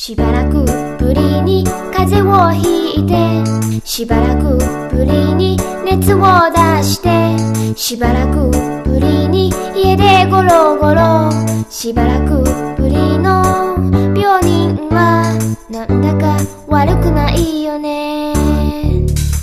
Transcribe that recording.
しばらくぶりに風邪をひいて、しばらくぶりに熱を出して、しばらくぶりに家でゴロゴロ、しばらくぶりの病人はなんだか悪くないよね。